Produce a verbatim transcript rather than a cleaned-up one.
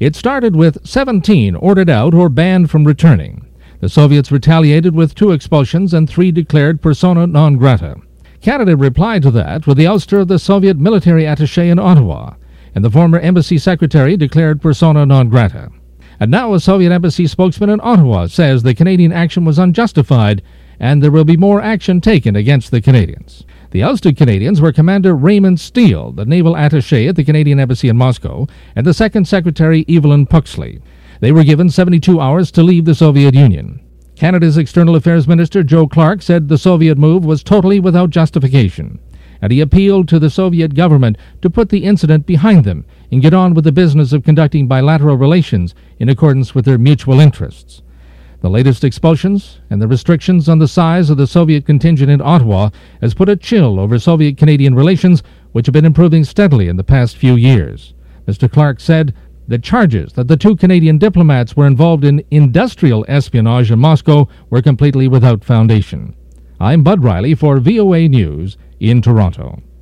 It started with seventeen ordered out or banned from returning. The Soviets retaliated with two expulsions and three declared persona non grata. Canada replied to that with the ouster of the Soviet military attaché in Ottawa, and the former embassy secretary declared persona non grata. And now a Soviet embassy spokesman in Ottawa says the Canadian action was unjustified and there will be more action taken against the Canadians. The ousted Canadians were Commander Raymond Steele, the naval attaché at the Canadian Embassy in Moscow, and the second secretary Evelyn Puxley. They were given seventy-two hours to leave the Soviet Union. Canada's External Affairs Minister Joe Clark said the Soviet move was totally without justification, and he appealed to the Soviet government to put the incident behind them and get on with the business of conducting bilateral relations in accordance with their mutual interests. The latest expulsions and the restrictions on the size of the Soviet contingent in Ottawa has put a chill over Soviet-Canadian relations, which have been improving steadily in the past few years. Mister Clark said the charges that the two Canadian diplomats were involved in industrial espionage in Moscow were completely without foundation. I'm Bud Riley for V O A News in Toronto.